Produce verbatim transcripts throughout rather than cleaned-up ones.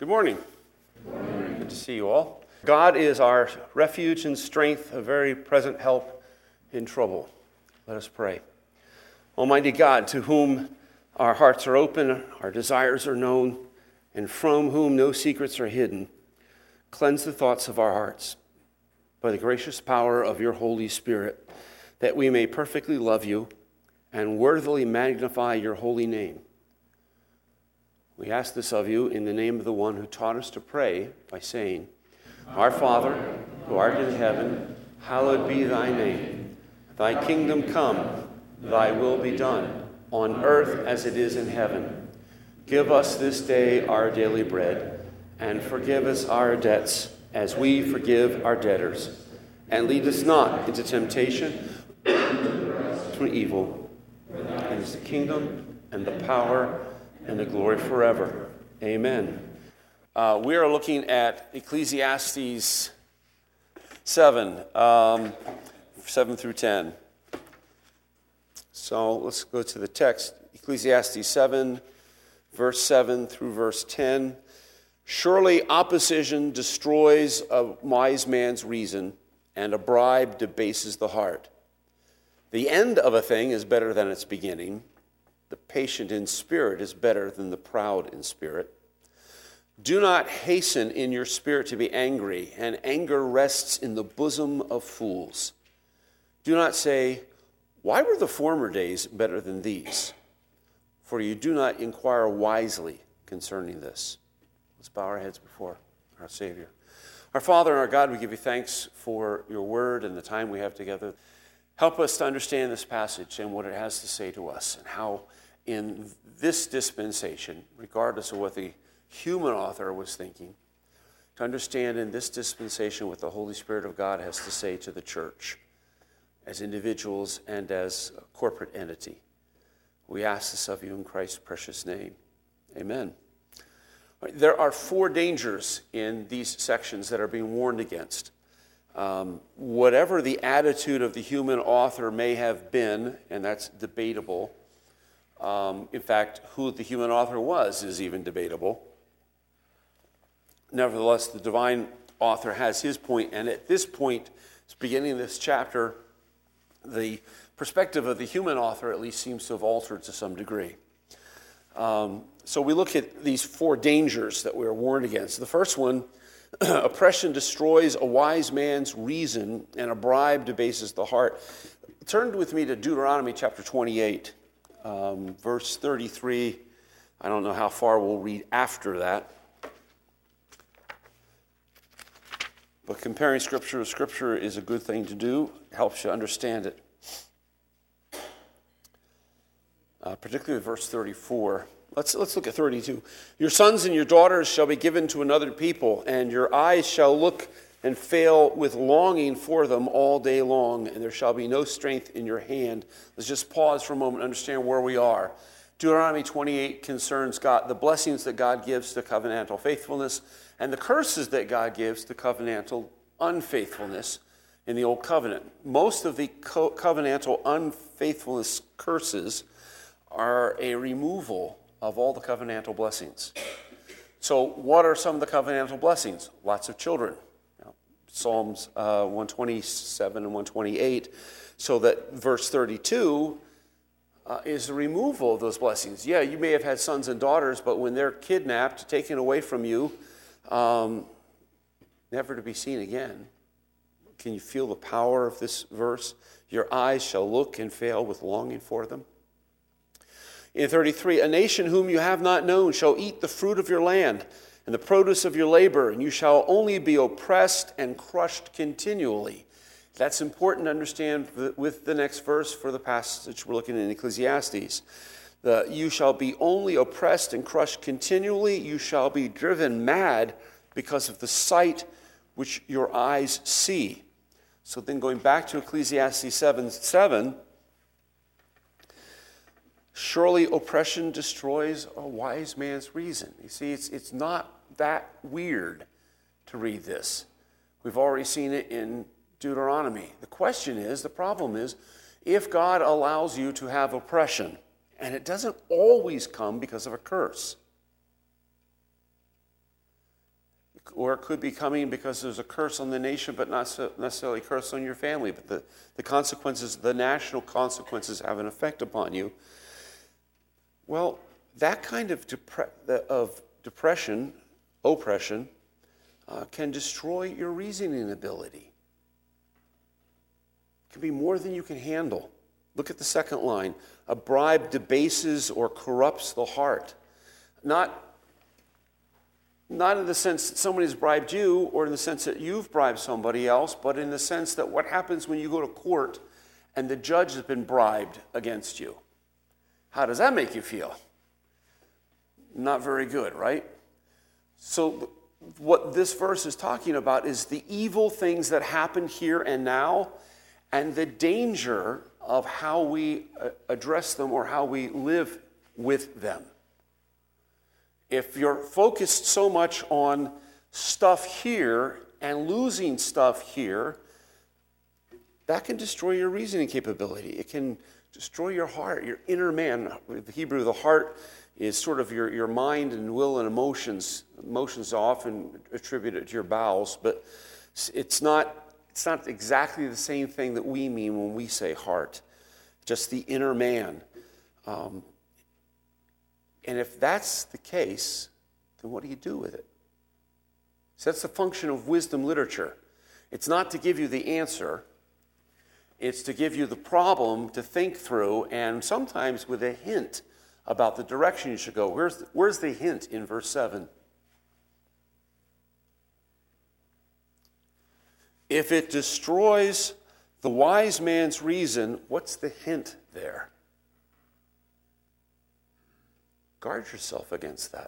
Good morning. Good morning. Good to see you all. God is our refuge and strength, a very present help in trouble. Let us pray. Almighty God, to whom our hearts are open, our desires are known, and from whom no secrets are hidden, cleanse the thoughts of our hearts by the gracious power of your Holy Spirit, that we may perfectly love you and worthily magnify your holy name. We ask this of you in the name of the one who taught us to pray by saying, Our Father, who art in heaven, hallowed be thy name. Thy kingdom come, thy will be done, on earth as it is in heaven. Give us this day our daily bread, and forgive us our debts as we forgive our debtors. And lead us not into temptation, but from evil. And is the kingdom and the power and the glory forever. Amen. Uh, we are looking at Ecclesiastes seven, um, seven through ten. So let's go to the text. Ecclesiastes seven, verse seven through verse ten. Surely opposition destroys a wise man's reason, and a bribe debases the heart. The end of a thing is better than its beginning. The patient in spirit is better than the proud in spirit. Do not hasten in your spirit to be angry, and anger rests in the bosom of fools. Do not say, Why were the former days better than these? For you do not inquire wisely concerning this. Let's bow our heads before our Savior. Our Father and our God, we give you thanks for your word and the time we have together. Help us to understand this passage and what it has to say to us, and how in this dispensation, regardless of what the human author was thinking, to understand in this dispensation what the Holy Spirit of God has to say to the church as individuals and as a corporate entity. We ask this of you in Christ's precious name. Amen. There are four dangers in these sections that are being warned against. Um, whatever the attitude of the human author may have been, and that's debatable. Um, in fact, who the human author was is even debatable. Nevertheless, the divine author has his point, and at this point, beginning of this chapter, the perspective of the human author at least seems to have altered to some degree. Um, so we look at these four dangers that we are warned against. The first one, oppression destroys a wise man's reason, and a bribe debases the heart. Turn with me to Deuteronomy chapter twenty-eight, um, verse thirty-three. I don't know how far we'll read after that. But comparing Scripture with Scripture is a good thing to do. It helps you understand it. Uh, particularly verse thirty-four. Let's, let's look at thirty-two. Your sons and your daughters shall be given to another people, and your eyes shall look and fail with longing for them all day long, and there shall be no strength in your hand. Let's just pause for a moment and understand where we are. Deuteronomy twenty-eight concerns God, the blessings that God gives to covenantal faithfulness, and the curses that God gives to covenantal unfaithfulness in the Old Covenant. Most of the co- covenantal unfaithfulness curses are a removal of all the covenantal blessings. So what are some of the covenantal blessings? Lots of children. Now, Psalms uh, one twenty-seven and one twenty-eight. So that verse thirty-two uh, is the removal of those blessings. Yeah, you may have had sons and daughters, but when they're kidnapped, taken away from you, um, never to be seen again. Can you feel the power of this verse? Your eyes shall look and fail with longing for them. In thirty-three, a nation whom you have not known shall eat the fruit of your land and the produce of your labor, and you shall only be oppressed and crushed continually. That's important to understand with the next verse for the passage we're looking at in Ecclesiastes. The, you shall be only oppressed and crushed continually. You shall be driven mad because of the sight which your eyes see. So then going back to Ecclesiastes seven seven, surely oppression destroys a wise man's reason. You see, it's it's not that weird to read this. We've already seen it in Deuteronomy. The question is, the problem is, if God allows you to have oppression, and it doesn't always come because of a curse. or it could be coming because there's a curse on the nation, but not so necessarily a curse on your family. But the, the consequences, the national consequences have an effect upon you. Well, that kind of, depre- of depression, oppression, uh, can destroy your reasoning ability. It can be more than you can handle. Look at the second line. A bribe debases or corrupts the heart. Not, not in the sense that somebody has bribed you or in the sense that you've bribed somebody else, but in the sense that what happens when you go to court and the judge has been bribed against you. How does that make you feel? Not very good, right? So what this verse is talking about is the evil things that happen here and now and the danger of how we address them or how we live with them. If you're focused so much on stuff here and losing stuff here, that can destroy your reasoning capability. It can destroy your heart, your inner man. The Hebrew, the heart is sort of your, your mind and will and emotions. Emotions are often attributed to your bowels, but it's not, it's not exactly the same thing that we mean when we say heart. Just the inner man. Um, and if that's the case, then what do you do with it? So that's the function of wisdom literature. It's not to give you the answer. It's to give you the problem to think through, and sometimes with a hint about the direction you should go. Where's the, where's the hint in verse seven? If it destroys the wise man's reason, what's the hint there? Guard yourself against that.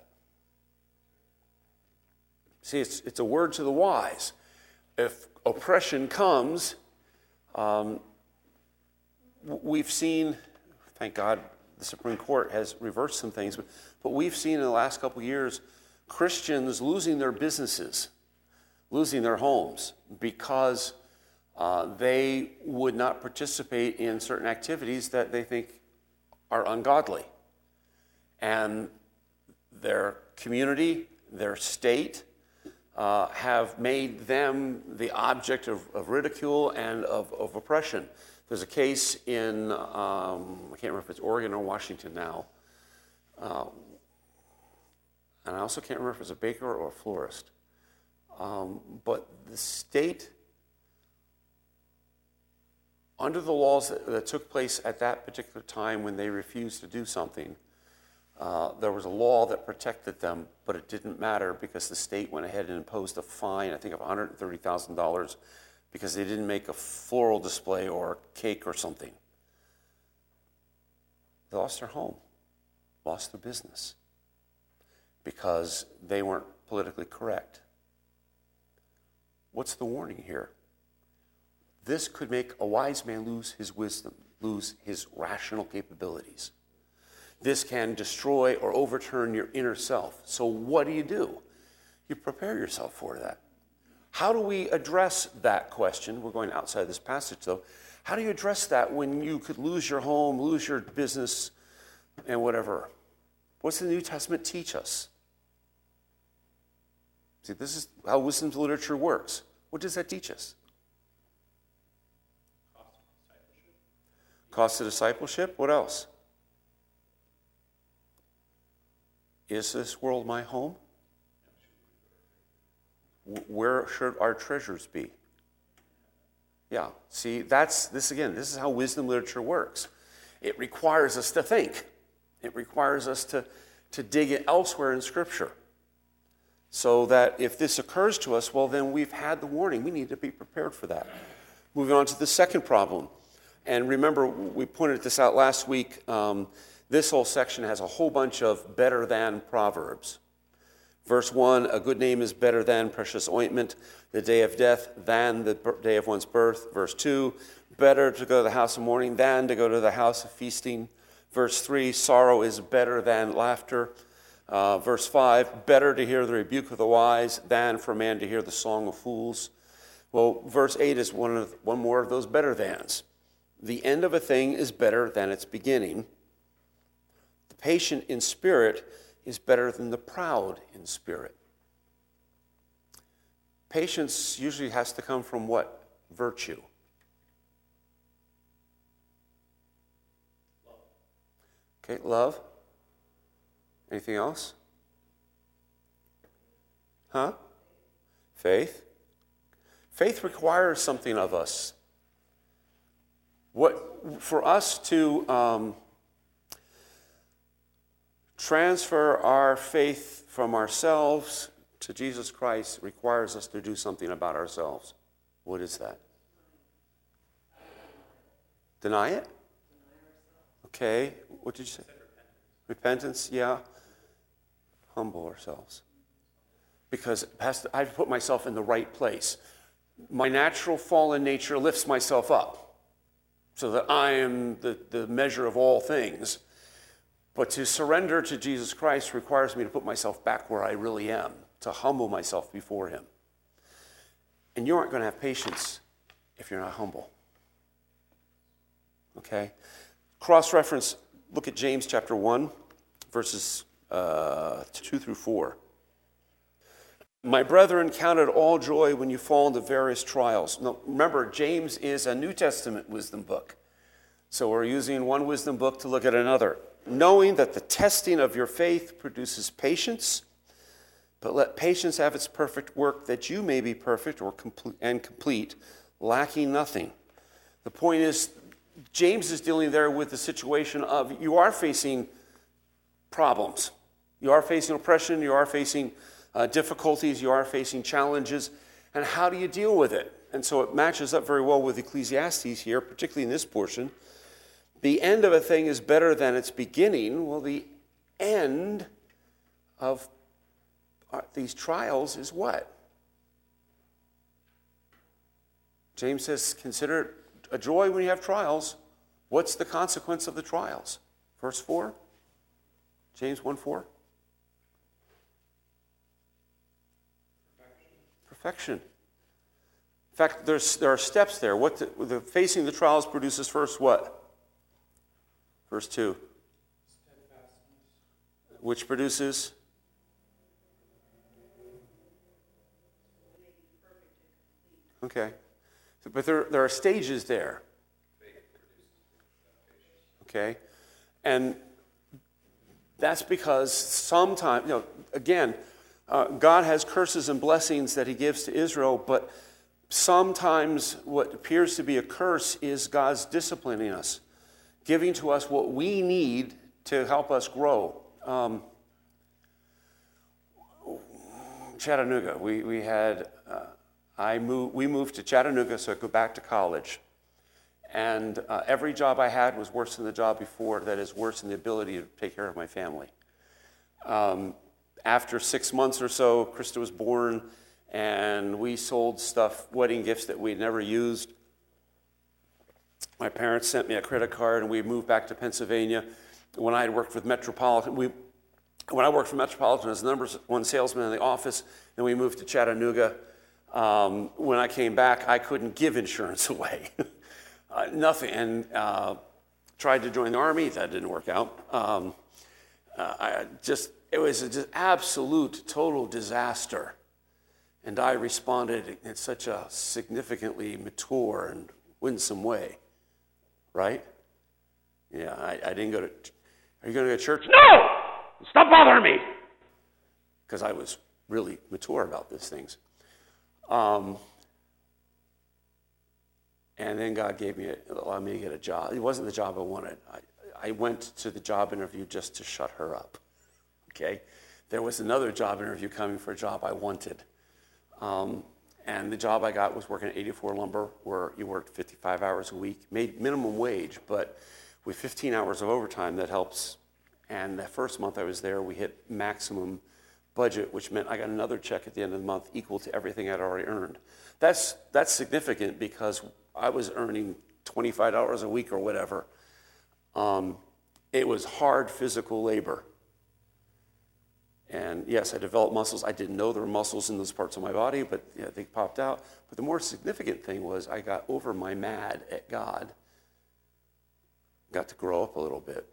See, it's, it's a word to the wise. If oppression comes, um, we've seen, thank God, the Supreme Court has reversed some things, but, but we've seen in the last couple of years Christians losing their businesses, losing their homes because uh, they would not participate in certain activities that they think are ungodly. And their community, their state, uh, have made them the object of, of ridicule and of, of oppression. There's a case in, um, I can't remember if it's Oregon or Washington now, um, and I also can't remember if it's a baker or a florist. Um, but the state, under the laws that, that took place at that particular time when they refused to do something, uh, there was a law that protected them, but it didn't matter because the state went ahead and imposed a fine, I think of one hundred thirty thousand dollars, because they didn't make a floral display or a cake or something. They lost their home, lost their business, because they weren't politically correct. What's the warning here? This could make a wise man lose his wisdom, lose his rational capabilities. This can destroy or overturn your inner self. So what do you do? You prepare yourself for that. How do we address that question? We're going outside this passage, though. How do you address that when you could lose your home, lose your business, and whatever? What's the New Testament teach us? See, this is how wisdom literature works. What does that teach us? Cost of discipleship. What else? Is this world my home? Where should our treasures be? Yeah, see, that's, this again, this is how wisdom literature works. It requires us to think. It requires us to, to dig it elsewhere in Scripture. So that if this occurs to us, well, then we've had the warning. We need to be prepared for that. Moving on to the second problem. And remember, we pointed this out last week. Um, this whole section has a whole bunch of better than proverbs. Verse one, a good name is better than precious ointment, the day of death than the day of one's birth. Verse two, better to go to the house of mourning than to go to the house of feasting. Verse three, sorrow is better than laughter. Uh, verse five, better to hear the rebuke of the wise than for a man to hear the song of fools. Well, verse eight is one, of, one more of those better thans. The end of a thing is better than its beginning. The patient in spirit is better than the proud in spirit. Patience usually has to come from what? Virtue. Okay, love. Anything else? Huh? Faith. Faith requires something of us. What for us to um, transfer our faith from ourselves to Jesus Christ requires us to do something about ourselves. What is that? Deny it? Okay. What did you say? Repentance, yeah. Humble ourselves. Because Pastor, I've put myself in the right place. My natural fallen nature lifts myself up so that I am the, the measure of all things. But to surrender to Jesus Christ requires me to put myself back where I really am, to humble myself before him. And you aren't going to have patience if you're not humble. Okay? Cross-reference, look at James chapter one, verses uh, two through four. My brethren, count it all joy when you fall into various trials. Now, remember, James is a New Testament wisdom book. So we're using one wisdom book to look at another. Knowing that the testing of your faith produces patience, but let patience have its perfect work, that you may be perfect or complete and complete, lacking nothing. The point is, James is dealing there with the situation of you are facing problems. You are facing oppression, you are facing uh, difficulties, you are facing challenges, and how do you deal with it? And so it matches up very well with Ecclesiastes here, particularly in this portion. The end of a thing is better than its beginning. Well, the end of these trials is what? James says, consider it a joy when you have trials. What's the consequence of the trials? Verse four? James one four? Perfection. In fact, there's, there are steps there. What the, the facing the trials produces first what? Verse two. Which produces? Okay. But there, there are stages there. Okay. And that's because sometimes, you know, again, uh, God has curses and blessings that he gives to Israel, but sometimes what appears to be a curse is God's disciplining us, giving to us what we need to help us grow. Um, Chattanooga, we, we had, uh, I moved, we moved to Chattanooga so I could go back to college. And uh, every job I had was worse than the job before, that is worse than the ability to take care of my family. Um, after six months or so, Krista was born, and we sold stuff, wedding gifts that we'd never used. My parents sent me a credit card, and we moved back to Pennsylvania. When I had worked with Metropolitan, we, when I worked for Metropolitan as the number one salesman in the office, and we moved to Chattanooga, um, when I came back, I couldn't give insurance away. uh, nothing. And uh, tried to join the Army. That didn't work out. Um, uh, I just it was a just absolute, total disaster. And I responded in such a significantly mature and winsome way. Right? Yeah, I, I didn't go to, are you going to go to church? No! Stop bothering me! Because I was really mature about these things. Um, and then God gave me, a, allowed me to get a job. It wasn't the job I wanted. I, I went to the job interview just to shut her up. Okay? There was another job interview coming for a job I wanted. Um, And the job I got was working at eighty-four Lumber, where you worked fifty-five hours a week, made minimum wage, but with fifteen hours of overtime, that helps. And the first month I was there, we hit maximum budget, which meant I got another check at the end of the month equal to everything I'd already earned. That's that's significant because I was earning twenty-five dollars a week or whatever. Um, it was hard physical labor. And yes, I developed muscles. I didn't know there were muscles in those parts of my body, but yeah, they popped out. But the more significant thing was I got over my mad at God. Got to grow up a little bit.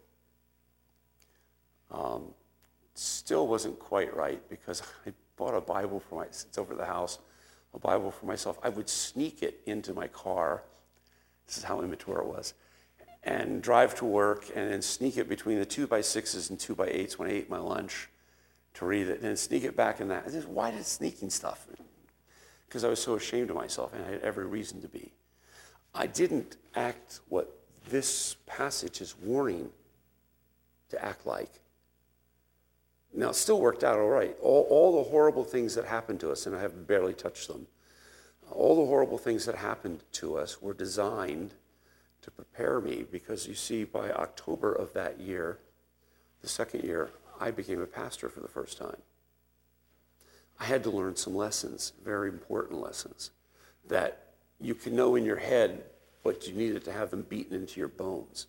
Um, still wasn't quite right because I bought a Bible for my, it's over the house, a Bible for myself, I would sneak it into my car. This is how immature it was. And drive to work and then sneak it between the two by sixes and two by eights when I ate my lunch to read it, and then sneak it back in that. I said, why did sneaking stuff? Because I was so ashamed of myself, and I had every reason to be. I didn't act what this passage is warning to act like. Now, it still worked out all right. All, all the horrible things that happened to us, and I have barely touched them, all the horrible things that happened to us were designed to prepare me, because you see, by October of that year, the second year, I became a pastor for the first time. I had to learn some lessons, very important lessons, that you can know in your head, but you needed to have them beaten into your bones.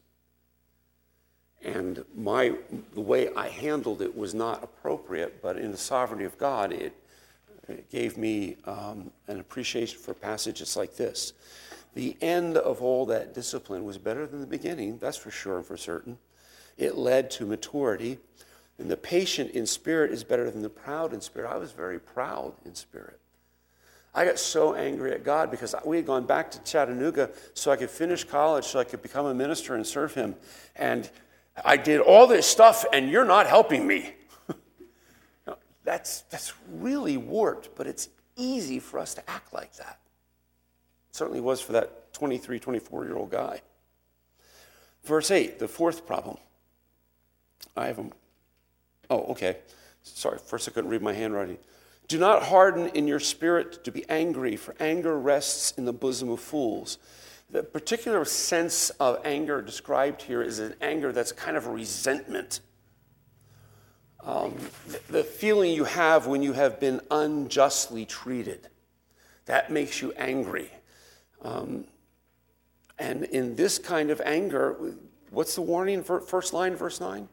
And my the way I handled it was not appropriate, but in the sovereignty of God, it, it gave me um, an appreciation for passages like this. The end of all that discipline was better than the beginning, that's for sure and for certain. It led to maturity. And the patient in spirit is better than the proud in spirit. I was very proud in spirit. I got so angry at God because we had gone back to Chattanooga so I could finish college, so I could become a minister and serve him. And I did all this stuff, and you're not helping me. Now, that's, that's really warped, but it's easy for us to act like that. It certainly was for that twenty-three, twenty-four-year-old guy. Verse eight, the fourth problem. I have a Oh, okay. Sorry, first I couldn't read my handwriting. Do not harden in your spirit to be angry, for anger rests in the bosom of fools. The particular sense of anger described here is an anger that's kind of a resentment. Um, the, the feeling you have when you have been unjustly treated. That makes you angry. Um, and in this kind of anger, what's the warning? First line, verse nine?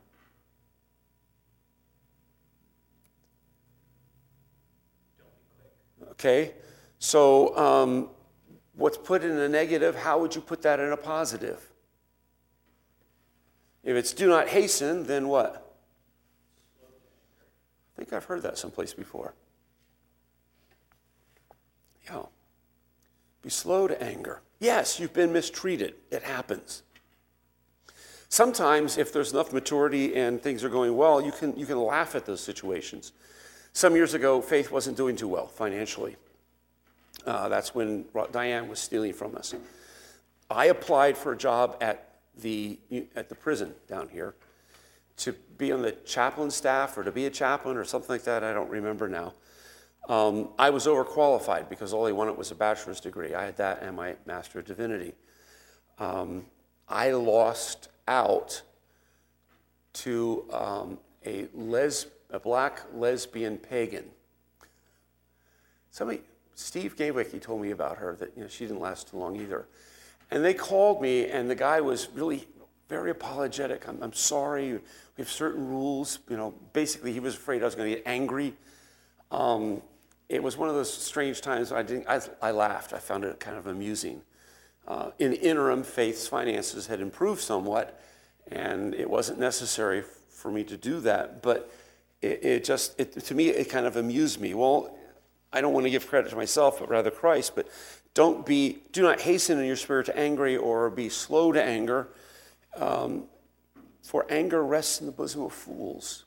Okay, so um, what's put in a negative, how would you put that in a positive? If it's do not hasten, then what? I think I've heard that someplace before. Yeah. Be slow to anger. Yes, you've been mistreated. It happens. Sometimes, if there's enough maturity and things are going well, you can you can laugh at those situations. Some years ago, Faith wasn't doing too well financially. Uh, that's when Diane was stealing from us. I applied for a job at the at the prison down here to be on the chaplain staff or to be a chaplain or something like that. I don't remember now. Um, I was overqualified because all they wanted was a bachelor's degree. I had that and my Master of Divinity. Um, I lost out to um, a les. a black lesbian pagan. Somebody, Steve Gaywick, he told me about her, that you know she didn't last too long either. And they called me, and the guy was really very apologetic. I'm, I'm sorry, we have certain rules. You know, basically he was afraid I was going to get angry. Um, it was one of those strange times I didn't. I, I laughed. I found it kind of amusing. Uh, in the interim, Faith's finances had improved somewhat, and it wasn't necessary for me to do that, but It, it just, it, to me, it kind of amused me. Well, I don't want to give credit to myself, but rather Christ. But don't be, do not hasten in your spirit to angry or be slow to anger, um, for anger rests in the bosom of fools.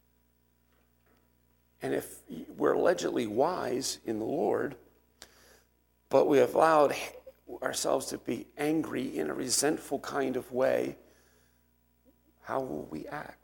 And if we're allegedly wise in the Lord, but we have allowed ourselves to be angry in a resentful kind of way, how will we act?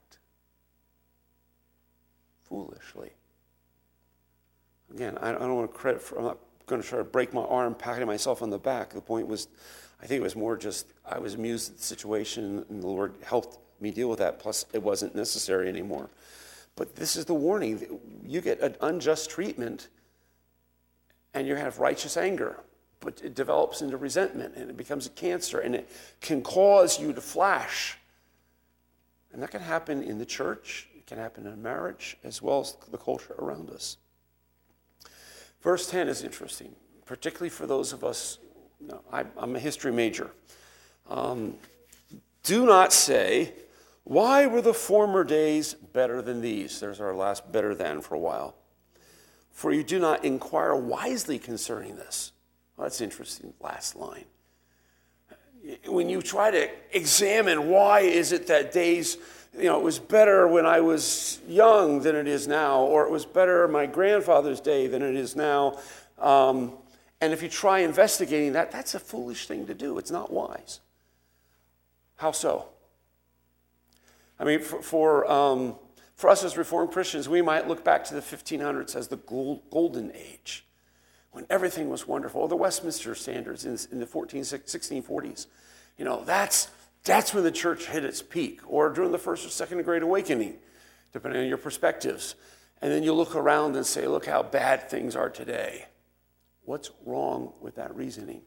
Foolishly. Again, I don't want to credit for, I'm not going to try to break my arm, patting myself on the back. The point was, I think it was more just, I was amused at the situation and the Lord helped me deal with that. Plus, it wasn't necessary anymore. But this is the warning. You get an unjust treatment and you have righteous anger, but it develops into resentment and it becomes a cancer and it can cause you to flash. And that can happen in the church. It can happen in a marriage as well as the culture around us. Verse ten is interesting, particularly for those of us, you know, I, I'm a history major. Um, do not say, why were the former days better than these? There's our last better than for a while. for you do not inquire wisely concerning this. Well, that's interesting, last line. When you try to examine why is it that days, you know, it was better when I was young than it is now, or it was better my grandfather's day than it is now, um, and if you try investigating that, that's a foolish thing to do. It's not wise. How so? I mean, for for, um, for us as Reformed Christians, we might look back to the fifteen hundreds as the gold, golden age, when everything was wonderful. Or the Westminster Standards in, in the sixteen forties. You know, that's that's when the church hit its peak, or during the First or Second Great Awakening, depending on your perspectives. And then you look around and say, look how bad things are today. What's wrong with that reasoning?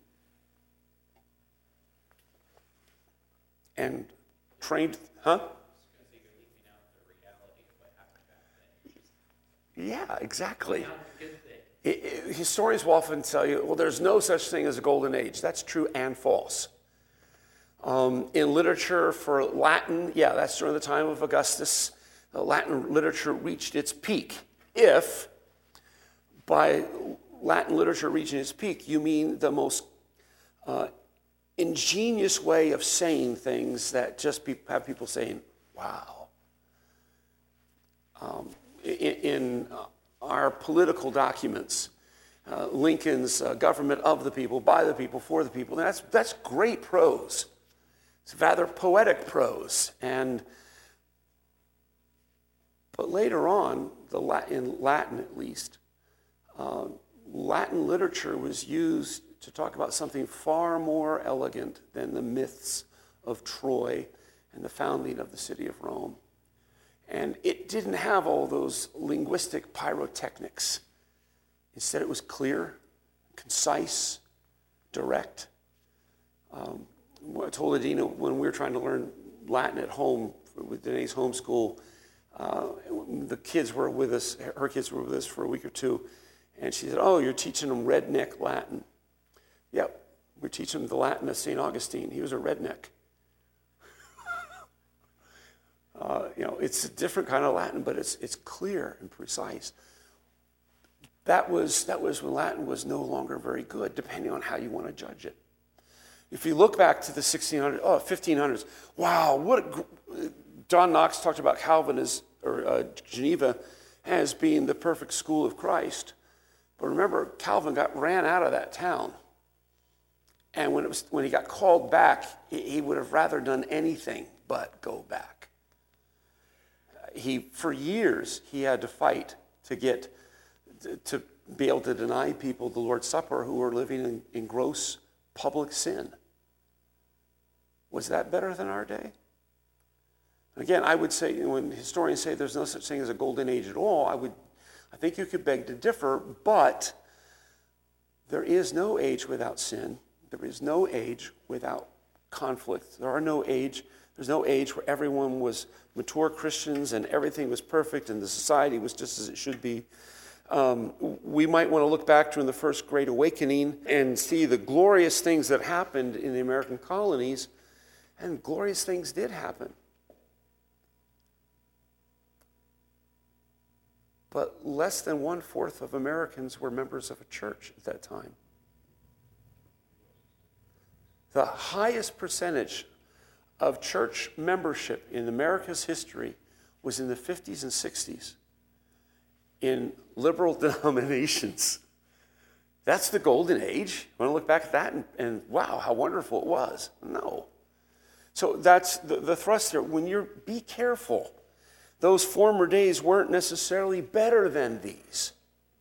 And trained, huh? Yeah, exactly. It, it, historians will often tell you, well, there's no such thing as a golden age. That's true and false. Um, in literature for Latin, yeah, that's during the time of Augustus. Uh, Latin literature reached its peak. If by Latin literature reaching its peak, you mean the most uh, ingenious way of saying things that just be, have people saying, wow. Um, in in uh, our political documents, uh, Lincoln's uh, government of the people, by the people, for the people, that's, that's great prose. It's rather poetic prose. And, but later on, the Latin, in Latin at least, uh, Latin literature was used to talk about something far more elegant than the myths of Troy and the founding of the city of Rome. And it didn't have all those linguistic pyrotechnics. Instead, it was clear, concise, direct. Um, I told Adina when we were trying to learn Latin at home with Danae's homeschool, uh, the kids were with us, her kids were with us for a week or two, and she said, oh, you're teaching them redneck Latin. Yep, we're teaching them the Latin of Saint Augustine. He was a redneck. Uh, you know, it's a different kind of Latin, but it's it's clear and precise. That was that was when Latin was no longer very good, depending on how you want to judge it. If you look back to the sixteen hundreds, oh, fifteen hundreds, wow, what a, John Knox talked about Calvin as, or uh, Geneva as being the perfect school of Christ. But remember, Calvin got ran out of that town. And when it was when he got called back, he, he would have rather done anything but go back. He, for years, he had to fight to get, to be able to deny people the Lord's Supper who were living in, in gross public sin. Was that better than our day? Again, I would say, when historians say there's no such thing as a golden age at all, I would, I think you could beg to differ, but there is no age without sin. There is no age without conflict. There are no age There's no age where everyone was mature Christians and everything was perfect and the society was just as it should be. Um, we might want to look back during the First Great Awakening and see the glorious things that happened in the American colonies, and glorious things did happen. But less than one-fourth of Americans were members of a church at that time. The highest percentage of church membership in America's history was in the fifties and sixties in liberal denominations. That's the golden age. You want to look back at that and, and wow, how wonderful it was. No. So that's the, the thrust there. When you're, be careful. Those former days weren't necessarily better than these.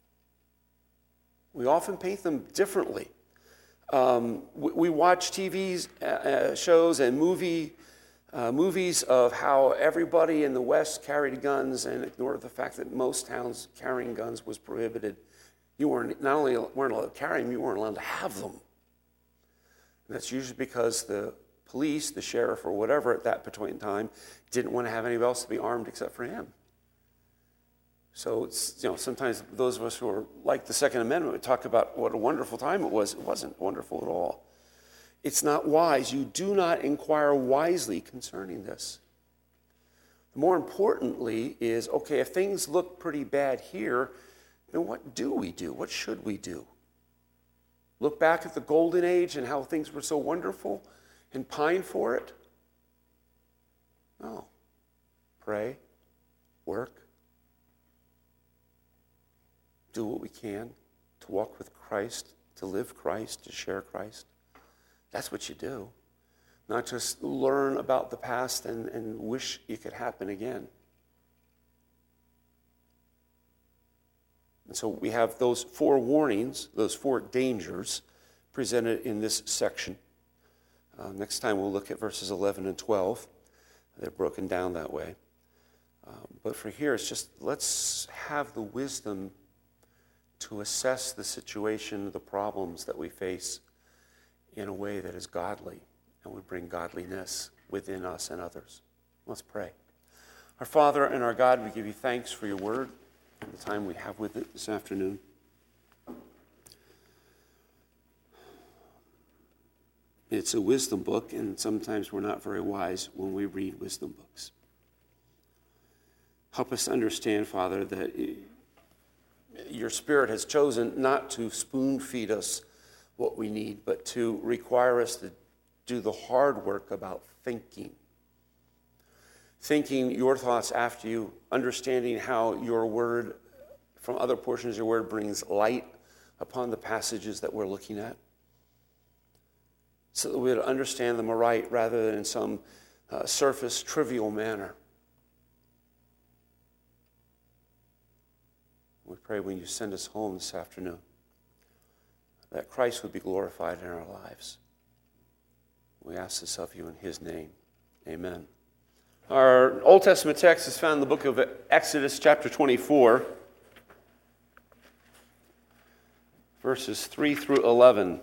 We often paint them differently. Um, we, we watch T V uh, shows and movie uh, movies of how everybody in the West carried guns and ignored the fact that most towns carrying guns was prohibited. You weren't not only weren't allowed to carry them, you weren't allowed to have them. And that's usually because the police, the sheriff, or whatever at that point in time didn't want to have anybody else to be armed except for him. So it's, you know, sometimes those of us who are like the Second Amendment would talk about what a wonderful time it was. It wasn't wonderful at all. It's not wise. You do not inquire wisely concerning this. More importantly is, okay, if things look pretty bad here, then what do we do? What should we do? Look back at the golden age and how things were so wonderful and pine for it? No. Pray, work, do what we can to walk with Christ, to live Christ, to share Christ. That's what you do. Not just learn about the past and, and wish it could happen again. And so we have those four warnings, those four dangers presented in this section. Uh, next time we'll look at verses eleven and twelve. They're broken down that way. Uh, but for here, it's just let's have the wisdom to assess the situation, the problems that we face in a way that is godly and would bring godliness within us and others. Let's pray. Our Father and our God, we give you thanks for your word and the time we have with it this afternoon. It's a wisdom book, and sometimes we're not very wise when we read wisdom books. Help us understand, Father, that your Spirit has chosen not to spoon-feed us what we need, but to require us to do the hard work about thinking. Thinking your thoughts after you, understanding how your word, from other portions of your word, brings light upon the passages that we're looking at, so that we would understand them aright rather than in some uh, surface, trivial manner. We pray when you send us home this afternoon that Christ would be glorified in our lives. We ask this of you in his name. Amen. Our Old Testament text is found in the book of Exodus, chapter twenty-four, verses three through eleven.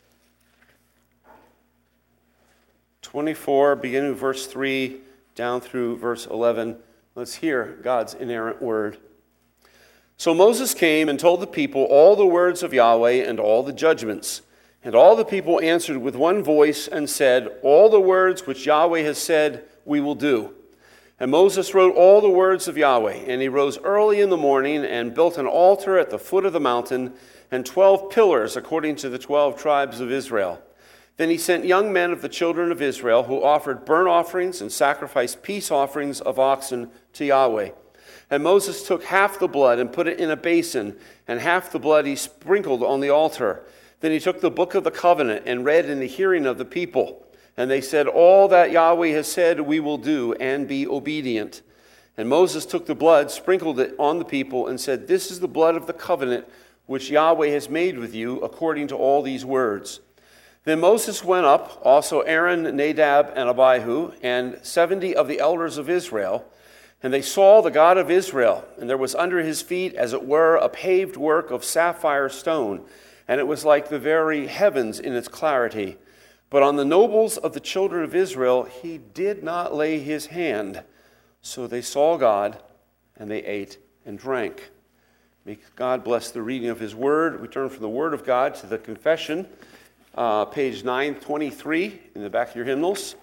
twenty-four, beginning with verse three, down through verse eleven. Let's hear God's inerrant word. So Moses came and told the people all the words of Yahweh and all the judgments. And all the people answered with one voice and said, all the words which Yahweh has said, we will do. And Moses wrote all the words of Yahweh. And he rose early in the morning and built an altar at the foot of the mountain and twelve pillars according to the twelve tribes of Israel. Then he sent young men of the children of Israel who offered burnt offerings and sacrificed peace offerings of oxen to Yahweh. And Moses took half the blood and put it in a basin, and half the blood he sprinkled on the altar. Then he took the book of the covenant and read in the hearing of the people. And they said, all that Yahweh has said we will do, and be obedient. And Moses took the blood, sprinkled it on the people, and said, this is the blood of the covenant which Yahweh has made with you according to all these words. Then Moses went up, also Aaron, Nadab, and Abihu, and seventy of the elders of Israel. And they saw the God of Israel, and there was under his feet, as it were, a paved work of sapphire stone, and it was like the very heavens in its clarity. But on the nobles of the children of Israel he did not lay his hand. So they saw God, and they ate and drank. May God bless the reading of his word. We turn from the word of God to the confession, uh, page nine twenty-three in the back of your hymnals.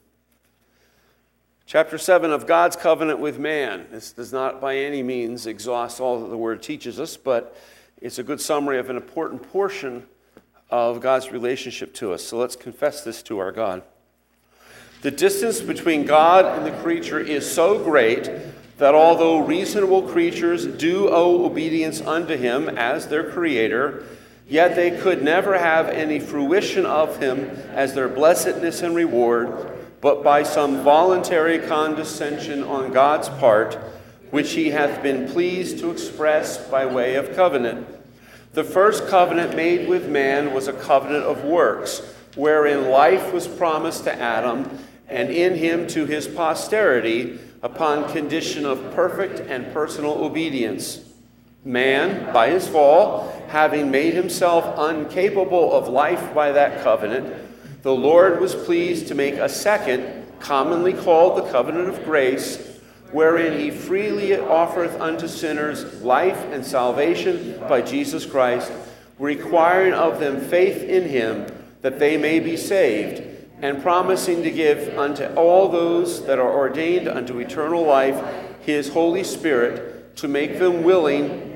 Chapter seven of God's covenant with man. This does not by any means exhaust all that the word teaches us, but it's a good summary of an important portion of God's relationship to us. So let's confess this to our God. The distance between God and the creature is so great that although reasonable creatures do owe obedience unto him as their creator, yet they could never have any fruition of him as their blessedness and reward, but by some voluntary condescension on God's part, which he hath been pleased to express by way of covenant. The first covenant made with man was a covenant of works, wherein life was promised to Adam, and in him to his posterity, upon condition of perfect and personal obedience. Man, by his fall, having made himself uncapable of life by that covenant, the Lord was pleased to make a second, commonly called the covenant of grace, wherein he freely offereth unto sinners life and salvation by Jesus Christ, requiring of them faith in him that they may be saved, and promising to give unto all those that are ordained unto eternal life his Holy Spirit, to make them willing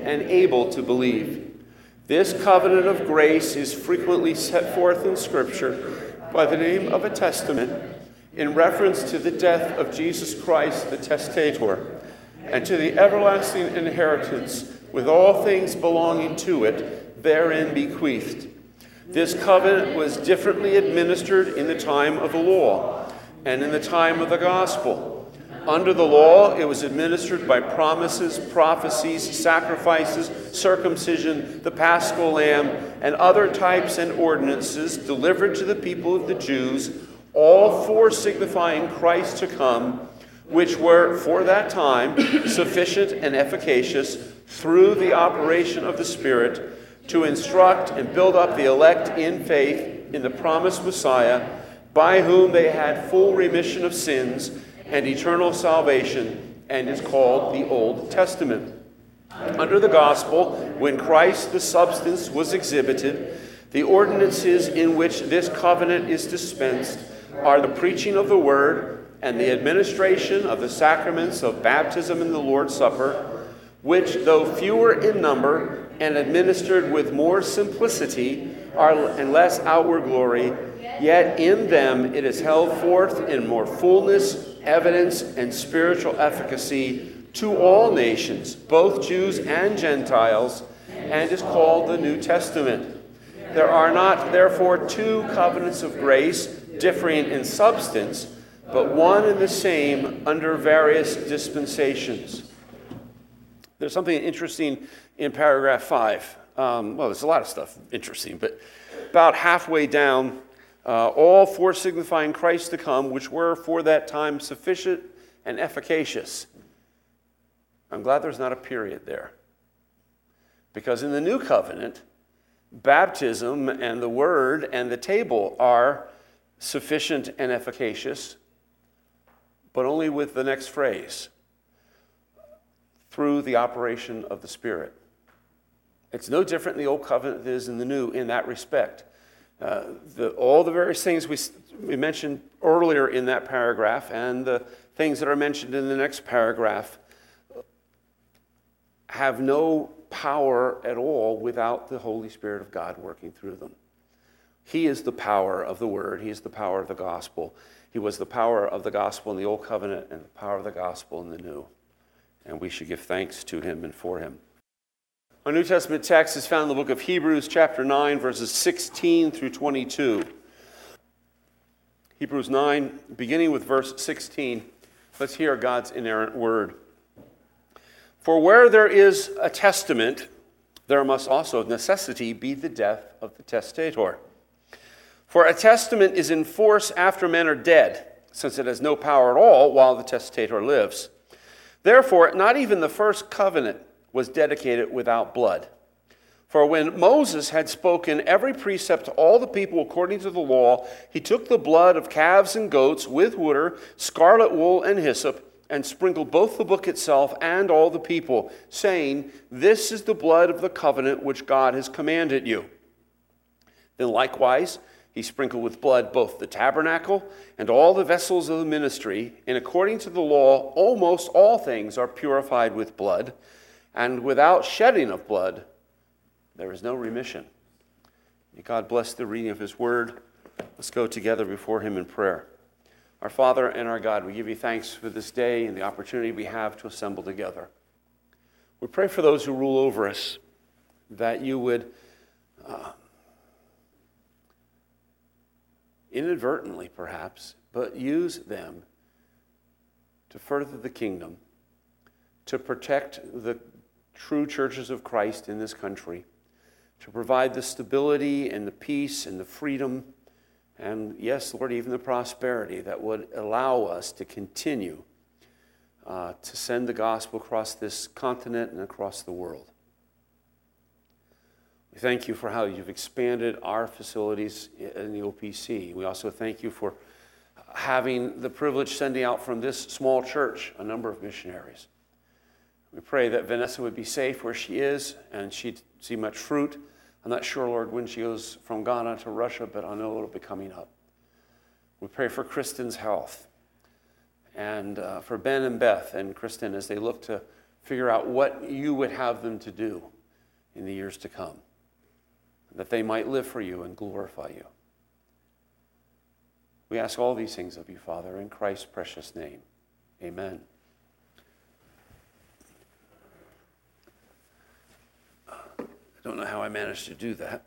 and able to believe. This covenant of grace is frequently set forth in Scripture by the name of a testament in reference to the death of Jesus Christ, the testator, and to the everlasting inheritance with all things belonging to it, therein bequeathed. This covenant was differently administered in the time of the law and in the time of the gospel. Under the law, it was administered by promises, prophecies, sacrifices, circumcision, the paschal lamb, and other types and ordinances delivered to the people of the Jews, all four signifying Christ to come, which were, for that time, sufficient and efficacious through the operation of the Spirit to instruct and build up the elect in faith in the promised Messiah, by whom they had full remission of sins and eternal salvation, and is called the Old Testament. Under the gospel, when Christ the substance was exhibited, the ordinances in which this covenant is dispensed are the preaching of the word and the administration of the sacraments of baptism and the Lord's Supper, which, though fewer in number and administered with more simplicity are, and less outward glory, yet in them it is held forth in more fullness, evidence, and spiritual efficacy to all nations, both Jews and Gentiles, and is called the New Testament. There are not, therefore, two covenants of grace, differing in substance, but one and the same under various dispensations. There's something interesting in paragraph five. Um, well, there's a lot of stuff interesting, but about halfway down, Uh, all four signifying Christ to come, which were for that time sufficient and efficacious. I'm glad there's not a period there. Because in the new covenant, baptism and the word and the table are sufficient and efficacious, but only with the next phrase, through the operation of the Spirit. It's no different in the old covenant is in the new in that respect. Uh, the, all the various things we, we mentioned earlier in that paragraph and the things that are mentioned in the next paragraph have no power at all without the Holy Spirit of God working through them. He is the power of the Word. He is the power of the gospel. He was the power of the gospel in the Old Covenant and the power of the gospel in the New. And we should give thanks to Him and for Him. Our New Testament text is found in the book of Hebrews, chapter nine, verses sixteen through twenty-two. Hebrews nine, beginning with verse sixteen. Let's hear God's inerrant word. For where there is a testament, there must also of necessity be the death of the testator. For a testament is in force after men are dead, since it has no power at all while the testator lives. Therefore, not even the first covenant was dedicated without blood. For when Moses had spoken every precept to all the people according to the law, he took the blood of calves and goats with water, scarlet wool, and hyssop, and sprinkled both the book itself and all the people, saying, "This is the blood of the covenant which God has commanded you." Then likewise he sprinkled with blood both the tabernacle and all the vessels of the ministry, and according to the law almost all things are purified with blood, and without shedding of blood, there is no remission. May God bless the reading of His word. Let's go together before Him in prayer. Our Father and our God, we give You thanks for this day and the opportunity we have to assemble together. We pray for those who rule over us, that You would uh, inadvertently perhaps, but use them to further the kingdom, to protect the true churches of Christ in this country, to provide the stability and the peace and the freedom and, yes, Lord, even the prosperity that would allow us to continue uh, to send the gospel across this continent and across the world. We thank You for how You've expanded our facilities in the O P C. We also thank You for having the privilege sending out from this small church a number of missionaries. We pray that Vanessa would be safe where she is and she'd see much fruit. I'm not sure, Lord, when she goes from Ghana to Russia, but I know it'll be coming up. We pray for Kristen's health and uh, for Ben and Beth and Kristen as they look to figure out what you would have them to do in the years to come, that they might live for you and glorify you. We ask all these things of you, Father, in Christ's precious name. Amen. I don't know how I managed to do that.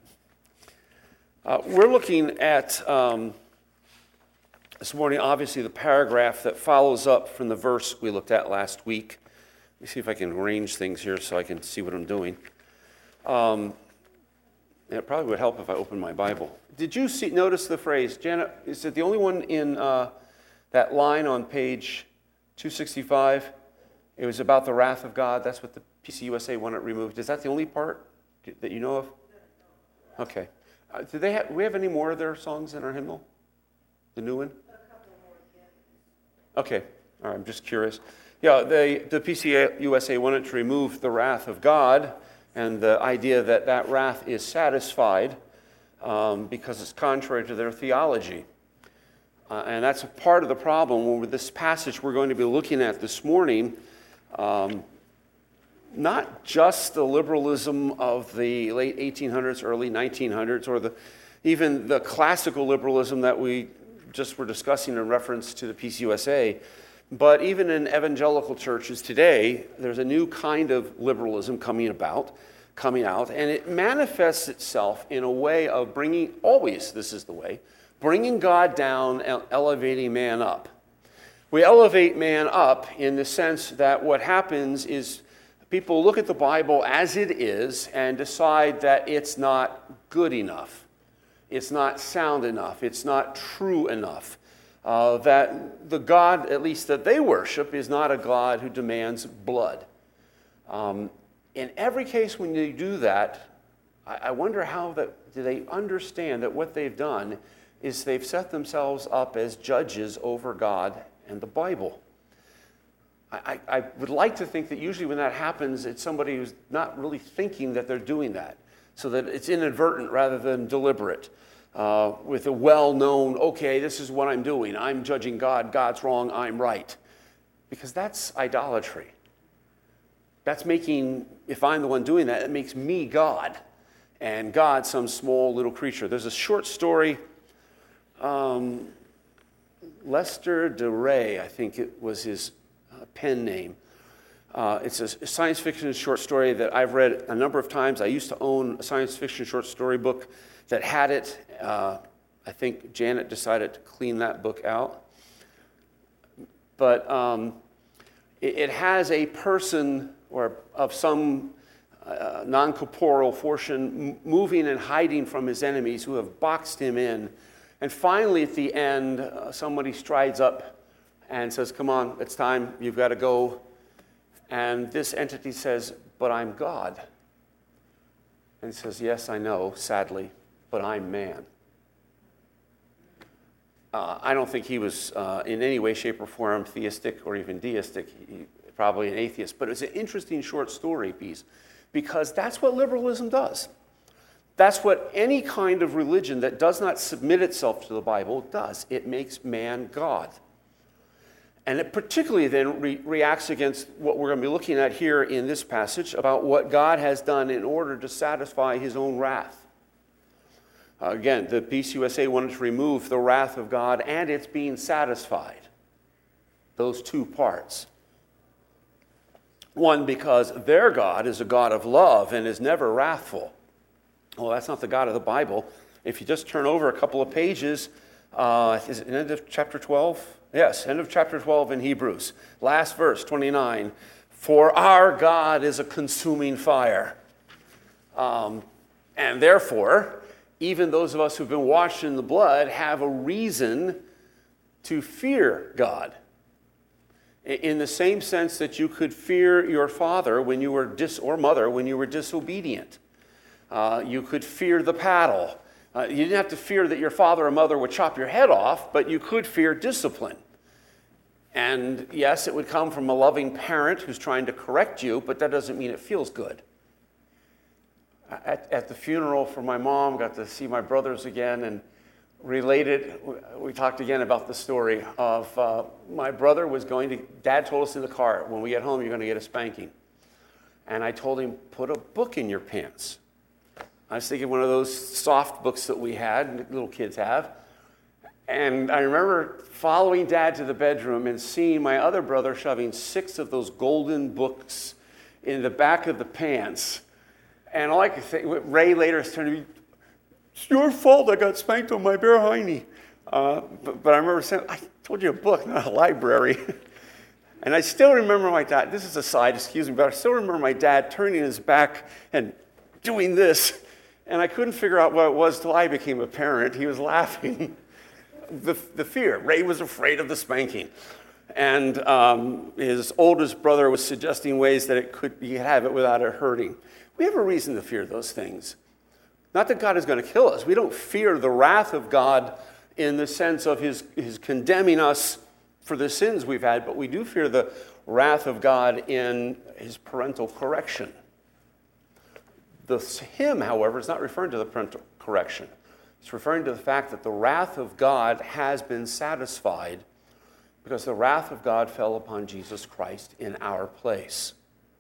Uh, we're looking at, um, this morning, obviously, the paragraph that follows up from the verse we looked at last week. Let me see if I can arrange things here so I can see what I'm doing. Um, it probably would help if I opened my Bible. Did you see, notice the phrase, Janet, is it the only one in uh, that line on page two sixty-five? It was about the wrath of God. That's what the P C U S A wanted removed. Is that the only part that you know of? Okay. Uh, do they have, do we have any more of their songs in our hymnal? The new one? Okay. All right, I'm just curious. Yeah, they, the P C U S A wanted to remove the wrath of God and the idea that that wrath is satisfied um, because it's contrary to their theology. Uh, and that's a part of the problem with this passage we're going to be looking at this morning. Um, not just the liberalism of the late eighteen hundreds, early nineteen hundreds, or the even the classical liberalism that we just were discussing in reference to the P C U S A, but even in evangelical churches today, there's a new kind of liberalism coming about, coming out, and it manifests itself in a way of bringing, always this is the way, bringing God down and elevating man up. We elevate man up in the sense that what happens is people look at the Bible as it is and decide that it's not good enough. It's not sound enough. It's not true enough. Uh, that the God, at least that they worship, is not a God who demands blood. Um, in every case when they do that, I, I wonder how that, do they understand that what they've done is they've set themselves up as judges over God and the Bible. I, I would like to think that usually when that happens, it's somebody who's not really thinking that they're doing that, so that it's inadvertent rather than deliberate, uh, with a well-known, okay, this is what I'm doing. I'm judging God. God's wrong. I'm right. Because that's idolatry. That's making, if I'm the one doing that, it makes me God, and God some small little creature. There's a short story, um, Lester de Rey, I think it was his pen name. Uh, it's a science fiction short story that I've read a number of times. I used to own a science fiction short story book that had it. Uh, I think Janet decided to clean that book out. But um, it, it has a person or of some uh, non-corporeal portion m- moving and hiding from his enemies who have boxed him in. And finally, at the end, uh, somebody strides up and says, come on, it's time, you've got to go. And this entity says, but I'm God. And he says, yes, I know, sadly, but I'm man. Uh, I don't think he was uh, in any way, shape, or form theistic or even deistic. He, probably an atheist. But it's an interesting short story piece because that's what liberalism does. That's what any kind of religion that does not submit itself to the Bible does. It makes man God. And it particularly then re- reacts against what we're going to be looking at here in this passage about what God has done in order to satisfy his own wrath. Uh, again, the P C U S A wanted to remove the wrath of God and it's being satisfied. Those two parts. One, because their God is a God of love and is never wrathful. Well, that's not the God of the Bible. If you just turn over a couple of pages, uh, is it the end of chapter twelve? Yes, end of chapter twelve in Hebrews. Last verse, twenty-nine. For our God is a consuming fire. Um, and therefore, even those of us who've been washed in the blood have a reason to fear God. In the same sense that you could fear your father when you were dis or mother when you were disobedient. Uh, you could fear the paddle. Uh, you didn't have to fear that your father or mother would chop your head off, but you could fear discipline. And yes, it would come from a loving parent who's trying to correct you, but that doesn't mean it feels good. At, at the funeral for my mom, got to see my brothers again and related, we talked again about the story of uh, my brother was going to, Dad told us in the car, when we get home, you're going to get a spanking. And I told him, put a book in your pants. I was thinking one of those soft books that we had, little kids have. And I remember following Dad to the bedroom and seeing my other brother shoving six of those golden books in the back of the pants. And all I could think, Ray later turned to me, it's your fault I got spanked on my bare hiney. Uh, but, but I remember saying, I told you a book, not a library. And I still remember my dad, this is a side, excuse me, but I still remember my dad turning his back and doing this. And I couldn't figure out what it was till I became a parent. He was laughing. the, the fear. Ray was afraid of the spanking. And um, his oldest brother was suggesting ways that it could he have it without it hurting. We have a reason to fear those things. Not that God is going to kill us. We don't fear the wrath of God in the sense of his, his condemning us for the sins we've had, but we do fear the wrath of God in his parental correction. The hymn, however, is not referring to the parental correction. It's referring to the fact that the wrath of God has been satisfied because the wrath of God fell upon Jesus Christ in our place.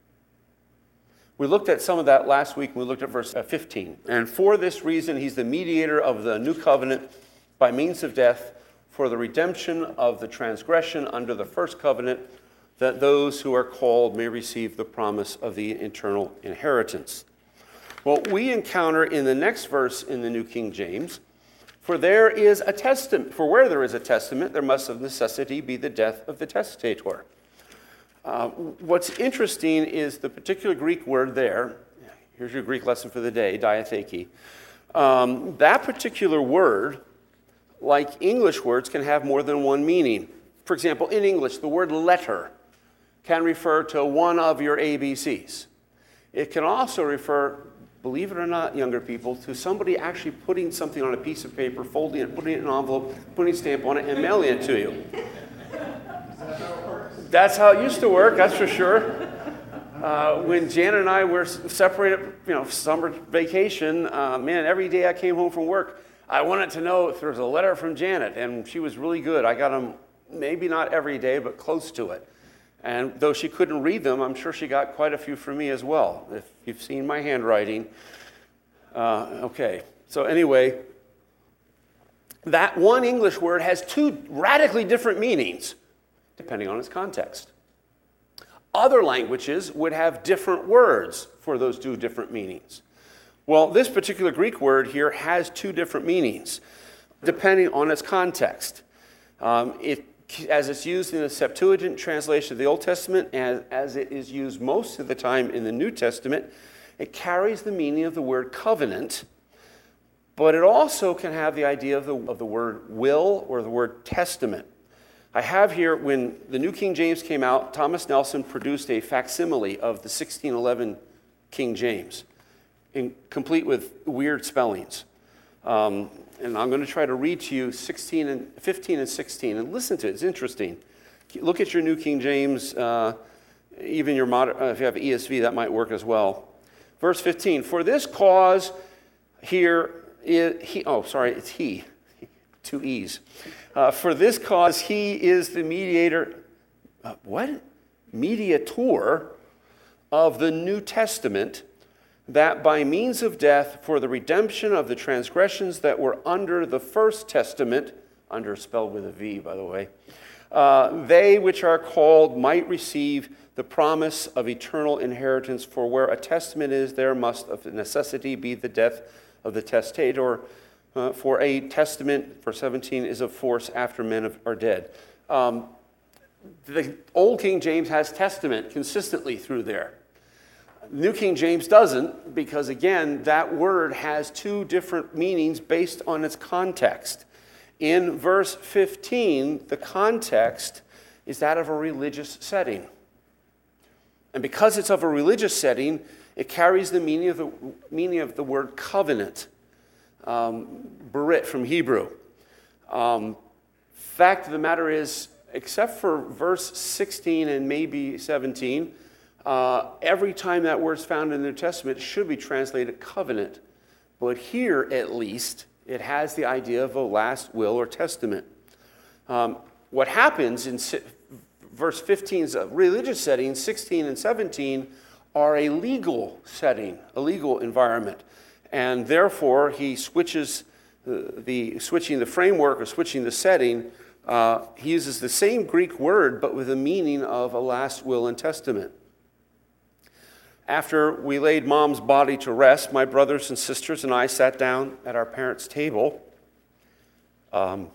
We looked at some of that last week. We looked at verse fifteen. And for this reason, he's the mediator of the new covenant by means of death for the redemption of the transgression under the first covenant, that those who are called may receive the promise of the eternal inheritance. Well, we encounter in the next verse in the New King James, for there is a testament, for where there is a testament, there must of necessity be the death of the testator. Uh, what's interesting is the particular Greek word there. Here's your Greek lesson for the day, diatheke. Um, that particular word, like English words, can have more than one meaning. For example, in English, the word letter can refer to one of your A B Cs. It can also refer, believe it or not, younger people, to somebody actually putting something on a piece of paper, folding it, putting it in an envelope, putting a stamp on it, and mailing it to you. That's how it used to work, that's for sure. Uh, when Janet and I were separated, you know, summer vacation, uh, man, every day I came home from work, I wanted to know if there was a letter from Janet, and she was really good. I got them maybe not every day, but close to it. And though she couldn't read them, I'm sure she got quite a few from me as well, if you've seen my handwriting. Uh, okay, so anyway, that one English word has two radically different meanings, depending on its context. Other languages would have different words for those two different meanings. Well, this particular Greek word here has two different meanings, depending on its context. Um, it, as it's used in the Septuagint translation of the Old Testament, and as it is used most of the time in the New Testament, it carries the meaning of the word covenant, but it also can have the idea of the, of the word will or the word testament. I have here, when the New King James came out, Thomas Nelson produced a facsimile of the sixteen eleven King James, in, complete with weird spellings. Um, and I'm going to try to read to you sixteen and fifteen and sixteen, and listen to it. It's interesting. Look at your New King James, uh, even your modern, uh, if you have E S V, that might work as well. Verse fifteen, for this cause here, is, he, oh, sorry, it's he, two E's. Uh, for this cause he is the mediator, uh, what? Mediator of the New Testament, that by means of death for the redemption of the transgressions that were under the first testament, under spelled with a V, by the way, uh, they which are called might receive the promise of eternal inheritance. For where a testament is, there must of necessity be the death of the testator. Uh, for a testament, verse seventeen, is of force after men are dead. Um, the Old King James has testament consistently through there. New King James doesn't, because again, that word has two different meanings based on its context. In verse fifteen, the context is that of a religious setting. And because it's of a religious setting, it carries the meaning of the, meaning of the word covenant. Um, berit from Hebrew. Um, fact of the matter is, except for verse sixteen and maybe seventeen, uh, every time that word is found in the New Testament, it should be translated covenant. But here, at least, it has the idea of a last will or testament. Um, what happens in si- verse fifteen's religious setting, sixteen and seventeen, are a legal setting, a legal environment. And therefore, he switches the, the switching the framework or switching the setting. Uh, he uses the same Greek word, but with the meaning of a last will and testament. After we laid Mom's body to rest, my brothers and sisters and I sat down at our parents' table. Um,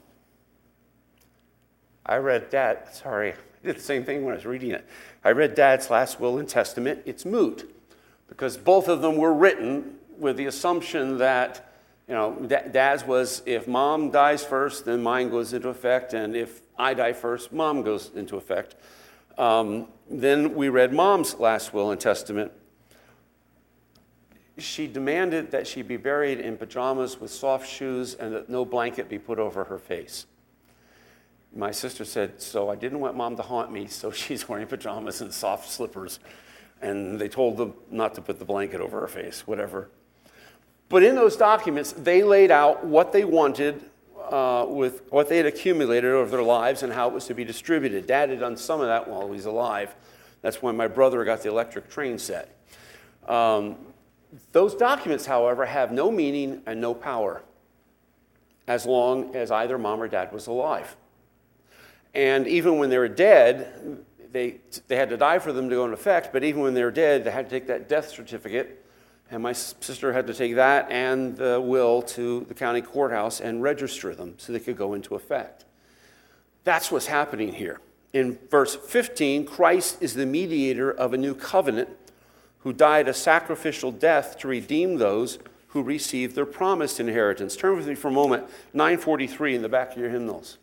I read Dad, sorry, I did the same thing when I was reading it. I read Dad's last will and testament. It's moot, because both of them were written with the assumption that, you know, Dad's was, if Mom dies first, then mine goes into effect, and if I die first, Mom goes into effect. Um, then we read Mom's last will and testament. She demanded that she be buried in pajamas with soft shoes and that no blanket be put over her face. My sister said, so I didn't want Mom to haunt me, so she's wearing pajamas and soft slippers. And they told them not to put the blanket over her face, whatever. But in those documents, they laid out what they wanted uh, with what they had accumulated over their lives and how it was to be distributed. Dad had done some of that while he was alive. That's when my brother got the electric train set. Um, Those documents, however, have no meaning and no power as long as either Mom or Dad was alive. And even when they were dead, they, they had to die for them to go into effect, but even when they were dead, they had to take that death certificate, and my sister had to take that and the will to the county courthouse and register them so they could go into effect. That's what's happening here. In verse fifteen, Christ is the mediator of a new covenant, who died a sacrificial death to redeem those who received their promised inheritance. Turn with me for a moment, nine forty-three in the back of your hymnals.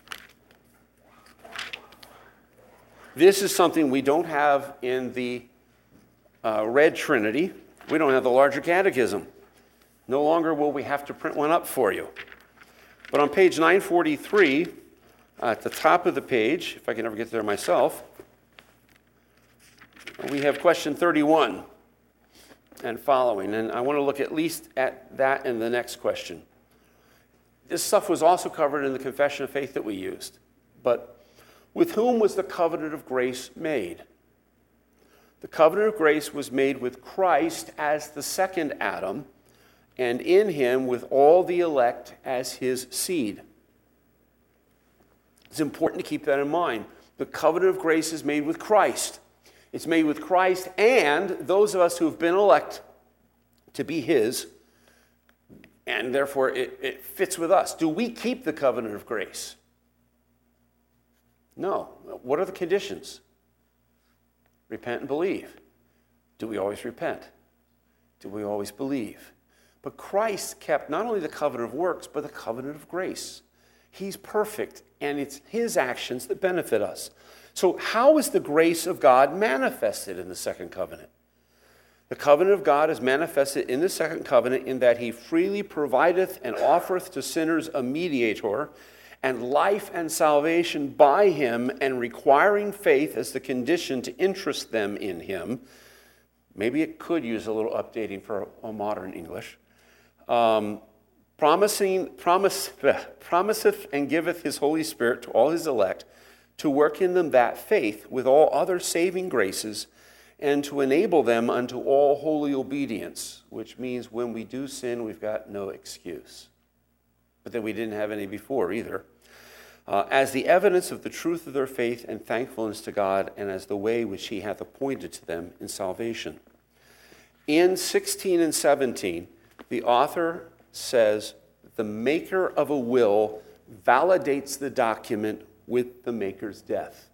This is something we don't have in the uh, Red Trinity. We don't have the larger catechism. No longer will we have to print one up for you. But on page nine forty-three, uh, at the top of the page, if I can ever get there myself, we have question thirty-one and following, and I want to look at least at that and the next question. This stuff was also covered in the confession of faith that we used. But with whom was the covenant of grace made? The covenant of grace was made with Christ as the second Adam, and in him with all the elect as his seed. It's important to keep that in mind. The covenant of grace is made with Christ. It's made with Christ and those of us who have been elect to be his, and therefore it, it fits with us. Do we keep the covenant of grace? No. What are the conditions? Repent and believe. Do we always repent? Do we always believe? But Christ kept not only the covenant of works, but the covenant of grace. He's perfect, and it's his actions that benefit us. So how is the grace of God manifested in the second covenant? The covenant of God is manifested in the second covenant in that he freely provideth and offereth to sinners a mediator, and life and salvation by him, and requiring faith as the condition to interest them in him. Maybe it could use a little updating for a modern English. Um, promising, promise, promiseth and giveth his Holy Spirit to all his elect, to work in them that faith with all other saving graces, and to enable them unto all holy obedience, which means when we do sin, we've got no excuse. But then we didn't have any before either. Uh, as the evidence of the truth of their faith and thankfulness to God, and as the way which he hath appointed to them in salvation. In sixteen and seventeen, the author says, the maker of a will validates the document with the maker's death.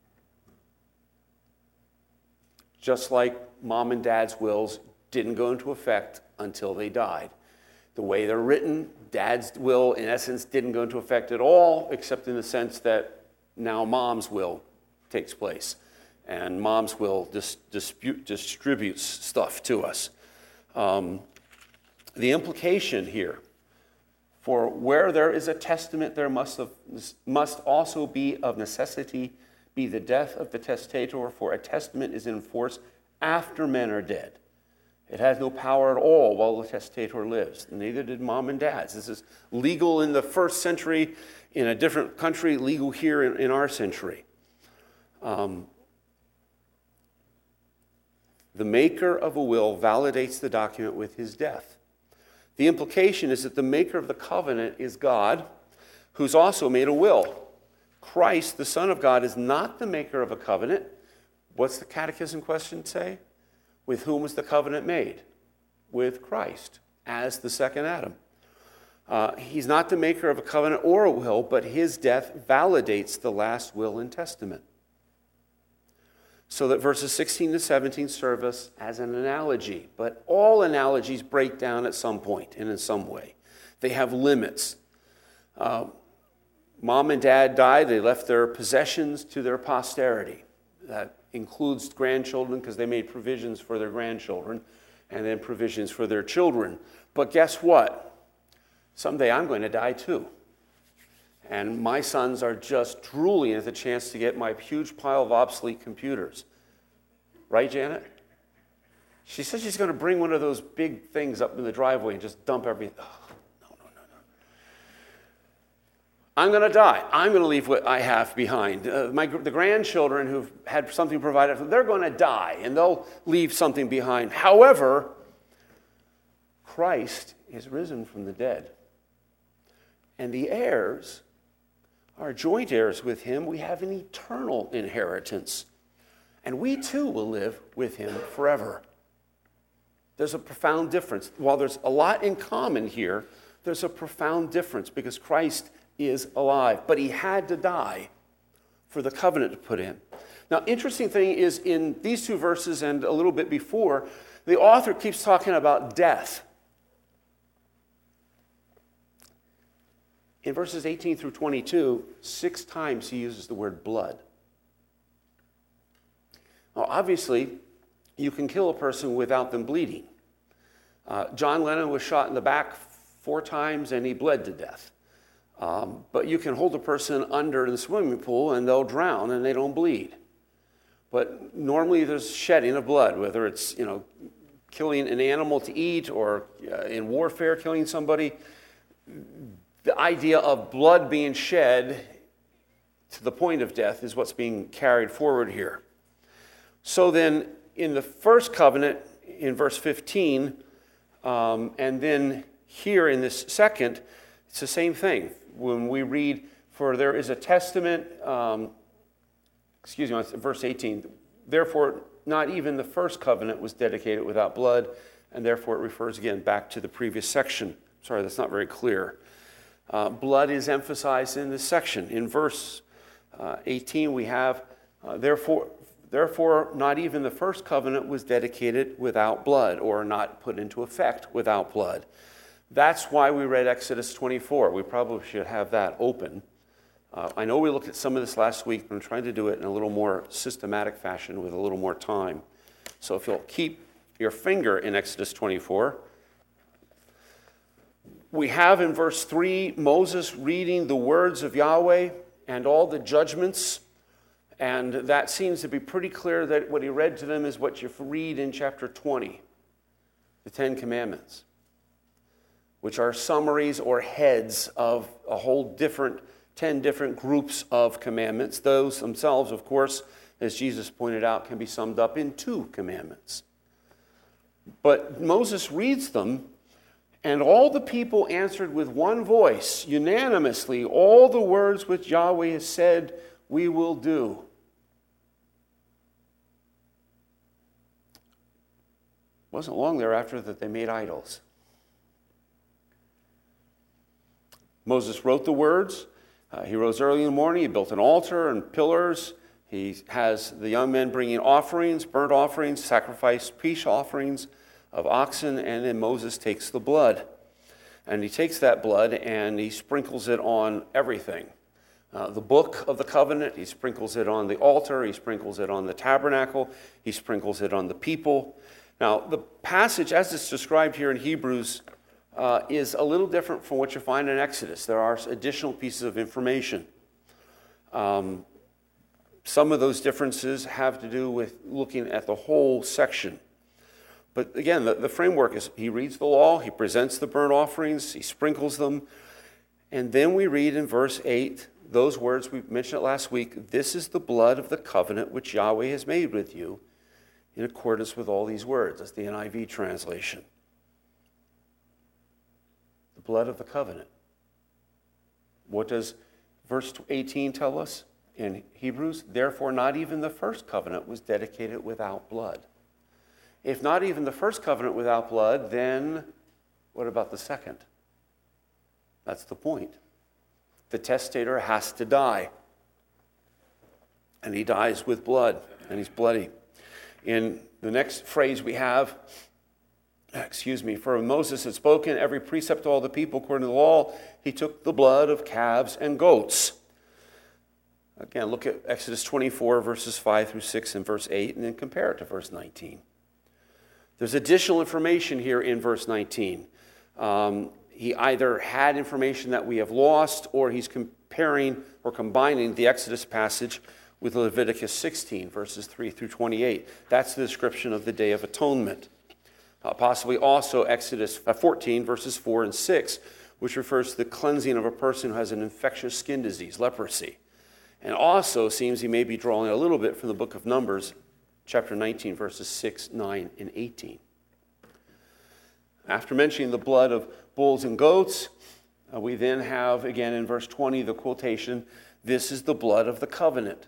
Just like Mom and Dad's wills didn't go into effect until they died. The way they're written, Dad's will, in essence, didn't go into effect at all, except in the sense that now Mom's will takes place. And Mom's will dis- dispute, distributes stuff to us. Um, the implication here, for where there is a testament, there must, have, must also be of necessity be the death of the testator, for a testament is in force after men are dead. It has no power at all while the testator lives. Neither did Mom and Dad's. This is legal in the first century, in a different country, legal here in, in our century. Um, The maker of a will validates the document with his death. The implication is that the maker of the covenant is God, who's also made a will. Christ, the Son of God, is not the maker of a covenant. What's the catechism question say? With whom was the covenant made? With Christ, as the second Adam. Uh, he's not the maker of a covenant or a will, but his death validates the last will and testament. So that verses sixteen to seventeen serve us as an analogy. But all analogies break down at some point and in some way. They have limits. Uh, mom and dad died. They left their possessions to their posterity. That includes grandchildren because they made provisions for their grandchildren and then provisions for their children. But guess what? Someday I'm going to die too. And my sons are just drooling at the chance to get my huge pile of obsolete computers. Right, Janet? She said she's going to bring one of those big things up in the driveway and just dump everything. Oh, no, no, no, no. I'm going to die. I'm going to leave what I have behind. Uh, my, the grandchildren who've had something provided for them, they're going to die, and they'll leave something behind. However, Christ is risen from the dead. And the heirs are joint heirs with him. We have an eternal inheritance. And we too will live with him forever. There's a profound difference. While there's a lot in common here, there's a profound difference because Christ is alive. But he had to die for the covenant to put in. Now, interesting thing is in these two verses and a little bit before, the author keeps talking about death. In verses eighteen through twenty-two, six times he uses the word blood. Now, obviously, you can kill a person without them bleeding. Uh, John Lennon was shot in the back four times and he bled to death. Um, but you can hold a person under in the swimming pool and they'll drown and they don't bleed. But normally there's shedding of blood, whether it's, you know, killing an animal to eat or uh, in warfare killing somebody. The idea of blood being shed to the point of death is what's being carried forward here. So then, in the first covenant, in verse fifteen, um, and then here in this second, it's the same thing. When we read, for there is a testament, um, excuse me, verse eighteen, therefore not even the first covenant was dedicated without blood, and therefore it refers again back to the previous section. Sorry, that's not very clear. Uh, blood is emphasized in this section. In verse uh, eighteen, we have, uh, therefore, therefore, not even the first covenant was dedicated without blood, or not put into effect without blood. That's why we read Exodus twenty-four. We probably should have that open. Uh, I know we looked at some of this last week, but I'm trying to do it in a little more systematic fashion with a little more time. So if you'll keep your finger in Exodus twenty-four, we have in verse three Moses reading the words of Yahweh and all the judgments, and that seems to be pretty clear that what he read to them is what you read in chapter twenty, the Ten Commandments, which are summaries or heads of a whole different, ten different groups of commandments. Those themselves, of course, as Jesus pointed out, can be summed up in two commandments. But Moses reads them, and all the people answered with one voice, unanimously, all the words which Yahweh has said, we will do. It wasn't long thereafter that they made idols. Moses wrote the words. Uh, he rose early in the morning. He built an altar and pillars. He has the young men bringing offerings, burnt offerings, sacrifice, peace offerings of oxen, and then Moses takes the blood. And he takes that blood and he sprinkles it on everything. Uh, the book of the covenant, he sprinkles it on the altar, he sprinkles it on the tabernacle, he sprinkles it on the people. Now, the passage as it's described here in Hebrews uh, is a little different from what you find in Exodus. There are additional pieces of information. Um, some of those differences have to do with looking at the whole section. But again, the, the framework is he reads the law, he presents the burnt offerings, he sprinkles them, and then we read in verse eight, those words, we mentioned it last week, this is the blood of the covenant which Yahweh has made with you. in accordance with all these words. That's the N I V translation. The blood of the covenant. What does verse eighteen tell us in Hebrews? Therefore, not even the first covenant was dedicated without blood. If not even the first covenant without blood, then what about the second? That's the point. The testator has to die. And he dies with blood, and he's bloody. In the next phrase we have, excuse me, for Moses had spoken every precept to all the people according to the law, he took the blood of calves and goats. Again, look at Exodus twenty-four, verses five through six and verse eight, and then compare it to verse nineteen. There's additional information here in verse nineteen. Um, he either had information that we have lost, or he's comparing or combining the Exodus passage with Leviticus sixteen, verses three through twenty-eight. That's the description of the Day of Atonement. Uh, possibly also Exodus fourteen, verses four and six, which refers to the cleansing of a person who has an infectious skin disease, leprosy. And also seems he may be drawing a little bit from the book of Numbers, chapter nineteen, verses six, nine, and eighteen. After mentioning the blood of bulls and goats, uh, we then have, again in verse twenty, the quotation, "This is the blood of the covenant."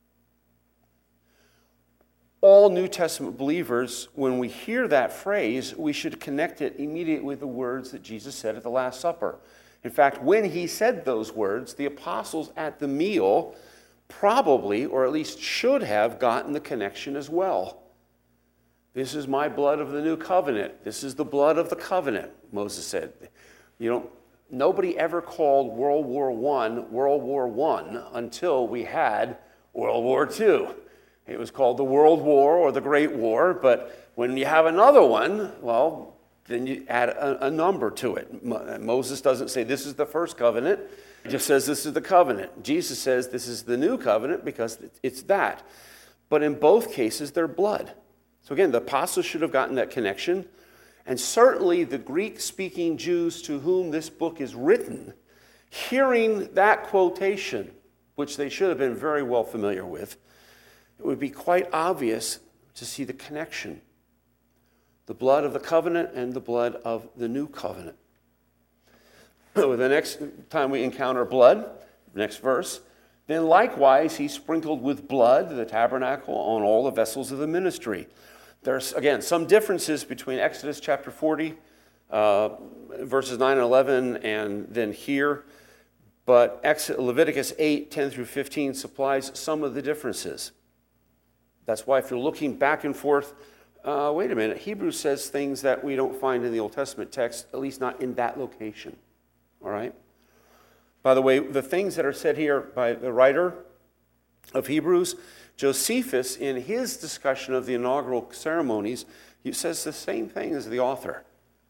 All New Testament believers, when we hear that phrase, we should connect it immediately with the words that Jesus said at the Last Supper. In fact, when he said those words, the apostles at the meal probably, or at least should have, gotten the connection as well. This is my blood of the new covenant. This is the blood of the covenant, Moses said. You know, nobody ever called World War One World War One until we had World War Two. It was called the World War or the Great War, but when you have another one, well, then you add a, a number to it. Moses doesn't say this is the first covenant. He just says this is the covenant. Jesus says this is the new covenant because it's that. But in both cases, they're blood. So again, the apostles should have gotten that connection. And certainly the Greek-speaking Jews to whom this book is written, hearing that quotation, which they should have been very well familiar with, it would be quite obvious to see the connection. The blood of the covenant and the blood of the new covenant. The next time we encounter blood, next verse, then likewise he sprinkled with blood the tabernacle on all the vessels of the ministry. There's, again, some differences between Exodus chapter forty, uh, verses nine and eleven, and then here. But Leviticus eight, ten through fifteen supplies some of the differences. That's why if you're looking back and forth, uh, wait a minute, Hebrews says things that we don't find in the Old Testament text, at least not in that location. All right? By the way, the things that are said here by the writer of Hebrews, Josephus, in his discussion of the inaugural ceremonies, he says the same thing as the author.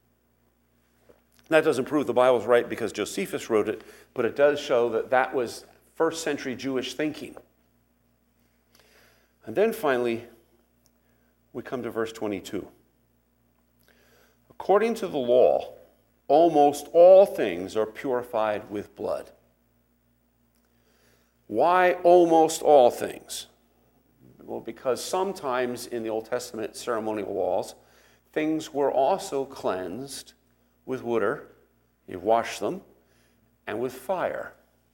That doesn't prove the Bible's right because Josephus wrote it, but it does show that that was first century Jewish thinking. And then finally, we come to verse twenty-two. According to the law, almost all things are purified with blood. Why almost all things? Well, because sometimes in the Old Testament ceremonial laws, things were also cleansed with water, you wash them, and with fire.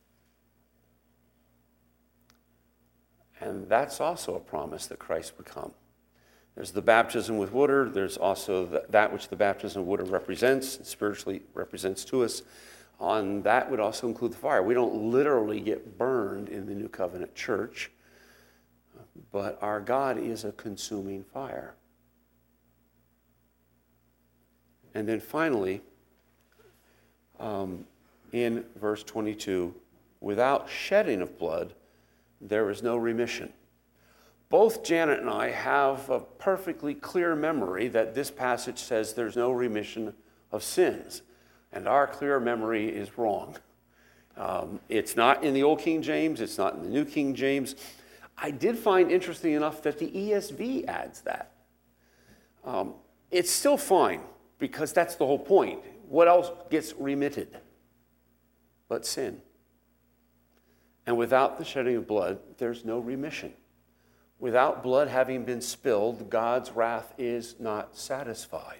And that's also a promise that Christ would come. There's the baptism with water. There's also the, that which the baptism with water represents, spiritually represents to us. On that would also include the fire. We don't literally get burned in the New Covenant church, but our God is a consuming fire. And then finally, um, in verse twenty-two, without shedding of blood, there is no remission. Both Janet and I have a perfectly clear memory that this passage says there's no remission of sins. And our clear memory is wrong. Um, it's not in the Old King James. It's not in the New King James. I did find interesting enough that the E S V adds that. Um, it's still fine because that's the whole point. What else gets remitted but sin? And without the shedding of blood, there's no remission. Without blood having been spilled, God's wrath is not satisfied.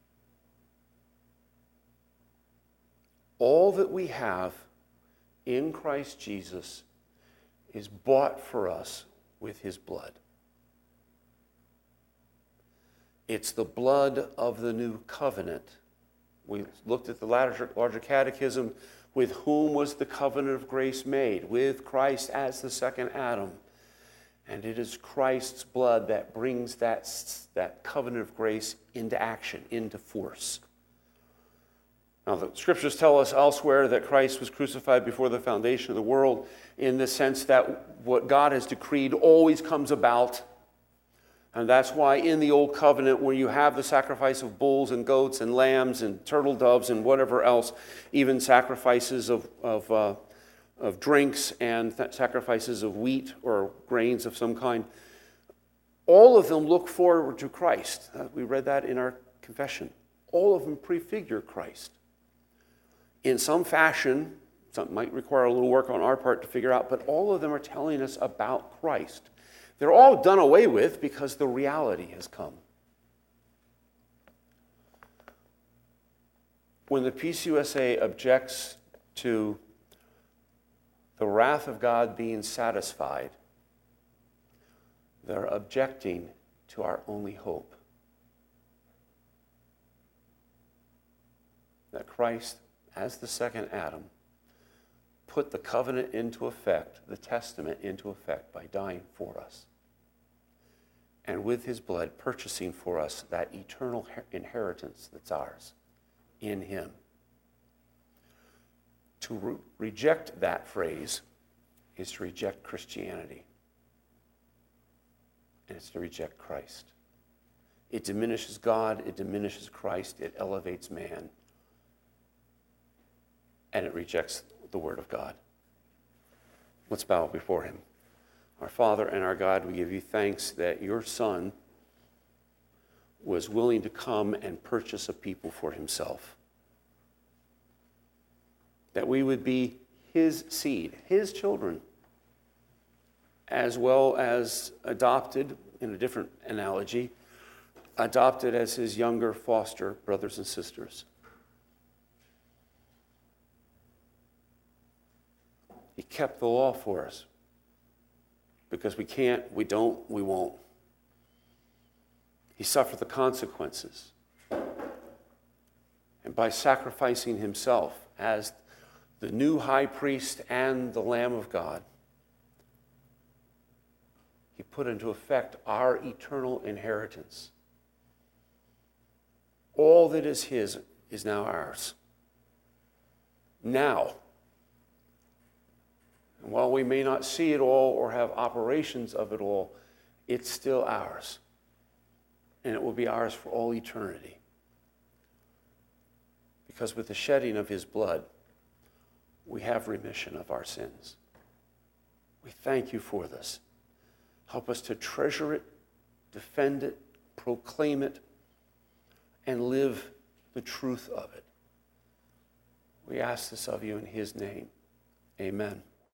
All that we have in Christ Jesus is bought for us with his blood. It's the blood of the new covenant. We looked at the larger, larger catechism. With whom was the covenant of grace made? With Christ as the second Adam. And it is Christ's blood that brings that, that covenant of grace into action, into force. Now, the scriptures tell us elsewhere that Christ was crucified before the foundation of the world, in the sense that what God has decreed always comes about. And that's why in the Old Covenant, where you have the sacrifice of bulls and goats and lambs and turtle doves and whatever else, even sacrifices of, of, uh, of drinks and th- sacrifices of wheat or grains of some kind, all of them look forward to Christ. Uh, we read that in our confession. All of them prefigure Christ. In some fashion, something might require a little work on our part to figure out, but all of them are telling us about Christ. They're all done away with because the reality has come. When the Peace U S A objects to the wrath of God being satisfied, they're objecting to our only hope. That Christ, as the second Adam, put the covenant into effect, the testament into effect, by dying for us. And with his blood purchasing for us that eternal inheritance that's ours in him. To re- reject that phrase is to reject Christianity. And it's to reject Christ. It diminishes God, it diminishes Christ, it elevates man. And it rejects the Word of God. Let's bow before him. Our Father and our God, we give you thanks that your Son was willing to come and purchase a people for himself. That we would be his seed, his children, as well as adopted, in a different analogy, adopted as his younger foster brothers and sisters. He kept the law for us. Because we can't, we don't, we won't. He suffered the consequences. And by sacrificing himself as the new high priest and the Lamb of God, he put into effect our eternal inheritance. All that is his is now ours. Now. And while we may not see it all or have operations of it all, it's still ours. And it will be ours for all eternity. Because with the shedding of his blood, we have remission of our sins. We thank you for this. Help us to treasure it, defend it, proclaim it, and live the truth of it. We ask this of you in his name. Amen.